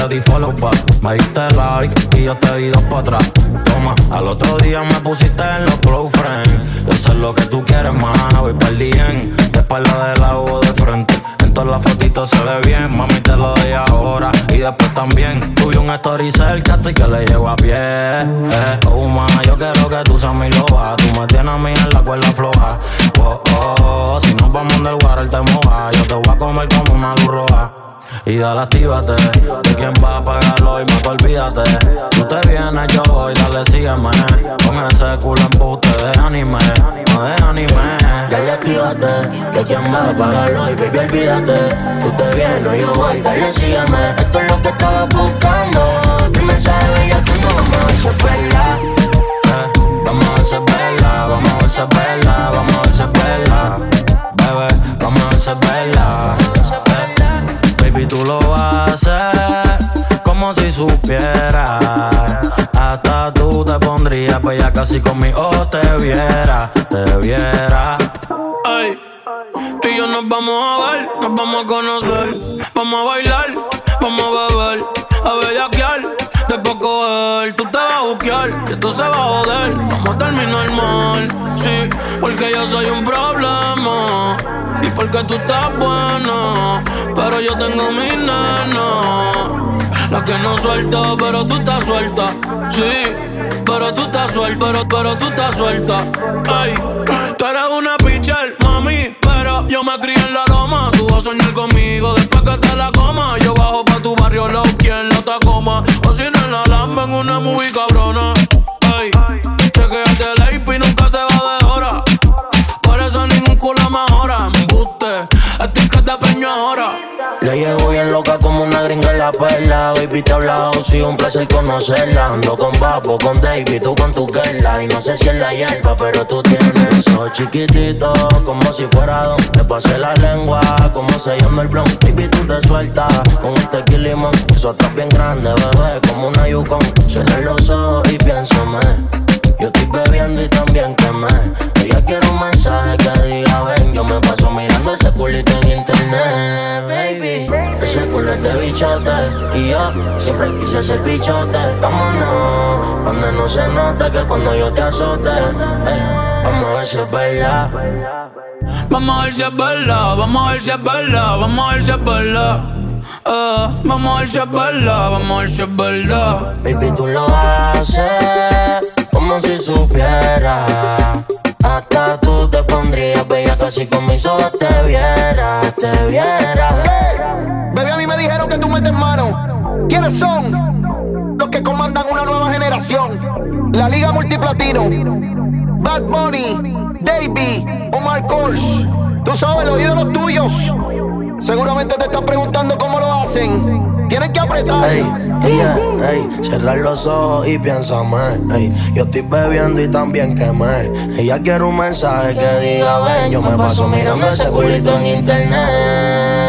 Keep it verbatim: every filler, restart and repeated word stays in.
te di follow back. Me diste like y yo te di dos pa' atrás. Toma, al otro día me pusiste en los close friends. Yo sé lo que tú quieres, más, voy perdí en. De espalda de lado o de frente. En todas las fotitos se ve bien, mami te lo doy ahora y después también. Tuve un story cerca y que le llego a pie. Eh, oh ma, yo quiero que tú seas mi loba. Tú me tienes a mí en la cuerda floja. Oh, oh, oh, si nos vamos del water te moja. Yo te voy a comer como una luz roja. Y dale, actívate, de quién va a pagarlo y más olvídate. Tú te vienes, yo voy, dale, sígueme. Con ese culo embuste de anime, no de anime. Dale, actívate, de quién va a pagarlo y baby, olvídate. Tú te vienes, yo voy, dale, sígueme. Esto es lo que estaba buscando. El mensaje bello que no vamos a ver si es verdad. Eh, vamos a ver si es verdad, vamos a ver si es verdad, vamos a ver si es verdad. Bebé, vamos a ver si es verdad. Baby, tú lo haces como si supieras. Hasta tú te pondrías bella casi conmigo te viera, te viera. Ay, tú y yo nos vamos a ver, nos vamos a conocer. Vamos a bailar, vamos a beber, a bellaquear. Después coger, tú te vas a buquear y esto se va a joder. Vamos a terminar mal, sí, porque yo soy un problema. Y porque tú estás bueno, pero yo tengo mi nena. La que no suelta, pero tú estás suelta. Sí, pero tú estás suelta, pero, pero tú estás suelta. Ay, tú eres una pitcher, mami, pero yo me crié en la loma. Tú vas a soñar conmigo después que te la coma. Yo bajo pa' tu barrio, low, quien la Tacoma. O si no en la Lamba, en una movie cabrona. Ay, chequeate el A P y nunca se va de hora. Por eso ningún culo mejora. Embuste, estoy que te peño ahora. Le llego bien loca como una gringa en la perla. Baby, te he hablado, sí, un placer conocerla. Ando con Papo, con David, tú con tu girla. Y no sé si es la hierba, pero tú tienes eso chiquitito, como si fuera don. Te pasé la lengua, como sellando el blon. Baby, tú te sueltas con un tequila y limón. Eso está bien grande, bebé, como una Yukon. Cierra los ojos y piénsame. Yo estoy bebiendo y también quemé. Ella quiere un mensaje que diga ven. Yo me paso mirando ese culito en internet, baby. Ese culo es de bichote y yo siempre quise ser bichote. Vámonos, donde no se note que cuando yo te azote. Ey, vamos a ver si es verdad. Vamos a ver si es verdad, vamos a ver si es verdad, vamos a ver si es verdad. Uh, vamos a ver si es verdad, vamos a ver si es verdad. Baby, tú lo haces como si supiera. Hasta tú te pondrías bella casi con mis ojos te viera, te viera. Hey, bebé, a mí me dijeron que tú metes mano. ¿Quiénes son? Los que comandan una nueva generación. La Liga Multiplatino, Bad Bunny, Davey, Omar Kors. Tú sabes, los ídolos tuyos. Seguramente te están preguntando cómo lo hacen. Tienen que apretar. Ey, ella, ey, cerrar los ojos y piénsame. Ey, yo estoy bebiendo y también quemé. Ella quiere un mensaje que diga ven. Yo me paso mirando ese culito en internet.